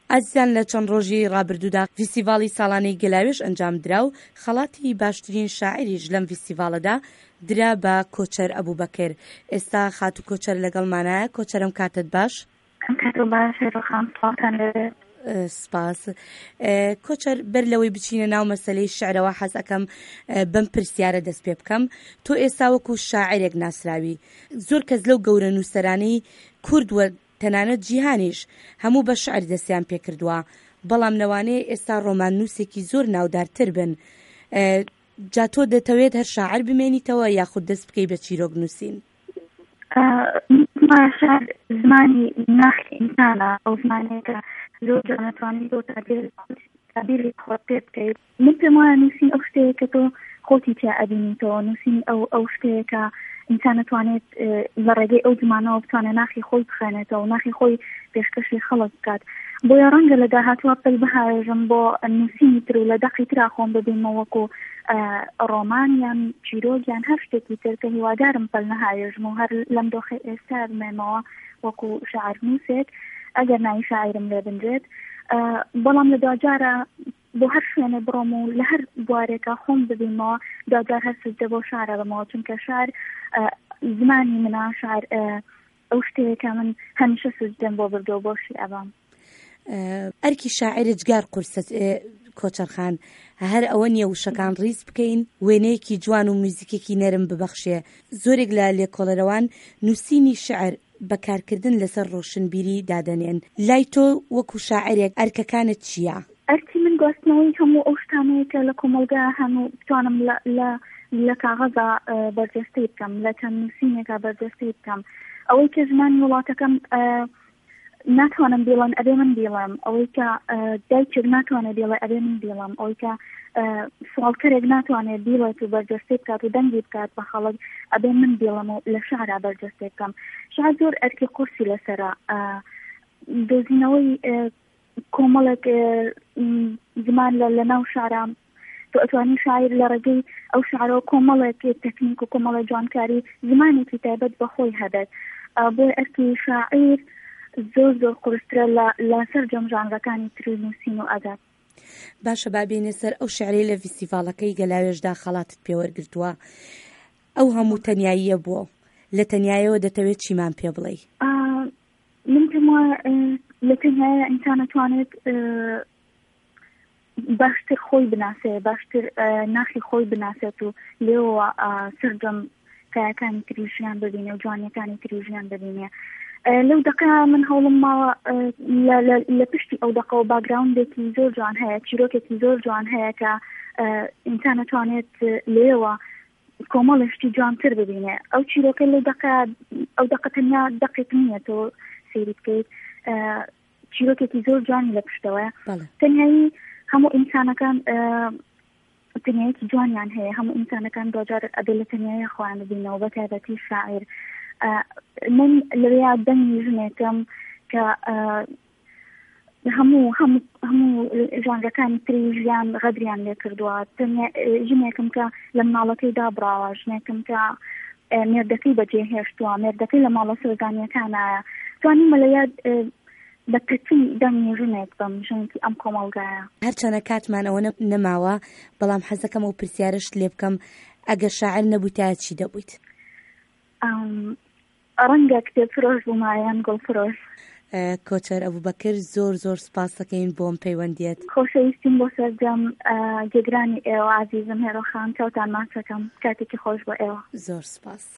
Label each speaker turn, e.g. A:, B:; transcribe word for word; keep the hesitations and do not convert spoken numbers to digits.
A: ئازیزان لە چەند ڕۆژی ڕابردوودا فیستیڤاڵی ساڵانەی گەلاوێژ ئەنجام درا و خەڵاتی باشترین شاعریش لەم فیستیڤاڵەدا درا بە کۆچەر ئەبووبەکر. ئێستا خات و کۆچەر لەگەڵمانایە. کۆچەرم کاتت باش؟ سپاس. کۆچەر بەر لەوەی بچینە ناو مەسەلەی شعرەوە حەز ئەەکەم بەم پرسیارە دەست پێ بکەم. تۆ ئێستا وەکو شاعرێک ناسراوی، زۆر کەس لەو گەورە نووسەرانەی کورد وە تەنانەت جیهانیش هەموو بە شعر دەستیان پێکردووە، بەڵام لەوانەیە ئێستا ڕۆمان نووسێکی زۆر ناودارتر بن. جا تۆ دەتەوێت هەر شاعر بمێنیتەوە یاخود دەست بکەی بە چیرۆک نووسین؟
B: شعر زمانی ناخی ئینسانە، ئەو زمانێکە زۆر جانەتوانی تۆ تابیری خۆت پێ بکەیت. من پێم وایە نووسین ئەو شتەیە کە تۆ خۆتی تیا ئەبینیتەوە، نووسین ئەو ئەو شتەیە کە ئینسان نتوانێت لە ڕێگەی ئەو زمانەوە بتوانێت ناخی خۆی بخوێنێتەوە و ناخی خۆی پێشکەشی خەڵک بکات. بۆیە ڕەنگە لە داهاتوە پێل بهاێژم بۆ نووسینی تر و لە دەقی ترا خۆم ببینمە وەکو ڕۆمان یان چیرۆک یان هەر شتێکی تر کە هیوادارم پەل نەهاێژم و هەر لەم دۆخی ئێستا بمێنمەوە وەکو شاعر نووسێک ئەگەر ناوی شاعرم لێ بنرێت. بەڵام لە دوجارە بۆ هەر شوێنە بڕۆم و لە هەر بوارێکە خۆم ببینمەوە دوجار هەر سزدە بۆ شارە بمەوە، چونکە شار زمانی منە، شار ئەو شتەیەکە من هەمیشە سزدەم بۆ بردەوە بۆشی ئەبام.
A: ئەرکی شاعری جگار قورسە کۆچەرخان هەر ئەوە نییە وشەکان ڕیز بکەین، وێنەیەکی جوان و موزیکێکی نەرم ببەخشێ. زۆرێک لە لێکۆڵەرەوان نووسینی شعر بەکارکردن لەسەر ڕۆشنبیری دادەنێن. لای تۆ وەکو شاعرێک ئەرکەکانت چییە؟
B: ئەرکی من گواستنەوەی هەموو ئەو شتانەیەکە لە کۆمەلگا هەموو بتوانم لە لە کاغەزە بەرجەستەی بکەم، لە چەند نووسینێکە بەرجەستەی بکەم. ئەوەی کە ژمانی وڵاتەکەم ناتوانم بیڵم ئەبێ من بیڵم، ئەوەی کە دایکێک ناتوانێت بیڵێ ئەبێ من بیڵم، ئەوەی کە سوالکەرێک ناتوانێت بیڵێت و بەرجەستەی بکات و دەنگی بکات بە خەڵک ئەبێ من بیڵم و لە شعرا بەرجەستەی بکەم. شعر زۆر ئەرکی قورسی لەسەرە، دۆزینەوەی کۆمەڵێک زمان لە ناو شعرا تۆ ئەتوانی شاعر لە ڕێگەی ئەو شعرەوە کۆمەڵێک تەکنیک و کۆمەڵە جوانکاری زمانێکی تایبەت بەخۆی هەبێت. بۆ ئەرکی شاعر زۆر زۆر قورسترە لە سەر جەمژانەکانی تر نووسین و ئەدەب.
A: باشە بابێنێ سەر ئەو شعرەی لە فیستیڤاڵەکەی گەلاوێژدا خەڵاتت پێوەرگرتووە، ئەو هەموو تەنیاییە بووە، لە تەنیاییەوە دەتەوێت چیمان پێ بڵێ؟
B: من پێم وایە لە تەنیاییە ئینسان ئەتوانێت باشتر خۆی بناسێ، باشتر ناخی خۆی بناسێت و لێوە سەرجەم کایەکانی تری ژیان ببینێ و جوانیەکانی تری ژیان ببینێ. لەو دقا من هەوڵم ماوە لە پشتی ئەو دقە و باگراوندێکی زۆر جوان هەیە، چیرۆکێکی زۆر جوان هەیە کە ئینسان ئەتوانێت لێوە کۆمەڵێشتی جوانتر ببینێ. ئەو چیرۆکە لەو دقا ئەو دقە تەنیا دقێک نییە تۆ سەیری بکەیت، چیرۆکێکی زۆر جوانی لە پشتەوەیە. تەنیایی هەموو ئینسانەکان تەنیاییکی جوانیان هەیە، هەموو ئینسانەکان دوجار ئەبێ لە تەنیایی خۆیان ببینەوە، بە تایبەتی شاعر. من لەوەیە دەنگی ژنێکم کە هەموو هەموو ژانرەکانی تری ژیان غەدریان لێ کردووە، ژنێکم کە لە مناڵەکەی دابراوە، ژنێکم کە مێردەکەی بەجێ هێشتووە، مێردەکەی لە ماڵە سەردانیەکانایە. توانیم لەیە بە پەتی دەنگی ژنێک بم ژنێکی ئەم کۆمەڵگایە.
A: هەرچەنە کاتمان ئەوە نەماوە، بەڵام حەزەکەم و پرسیارشت لێ بکەم، ئەگەر شاعر نەبوویتە چی دەبوویت؟
B: ڕەنگە کتێب فرۆش بوومایان گۆڵ فرۆش.
A: کۆچەر ئەبووبەکر زۆر زۆر سپاس دەکەین بۆم پەیوەندیت.
B: خۆشەویستیم بۆ سەرجەم گێگرانی ئێوە عزیزم هێرۆخان، چاوتان ماچەکەم، کاتێکی خۆش بۆ ئێوە.
A: زۆر سپاس.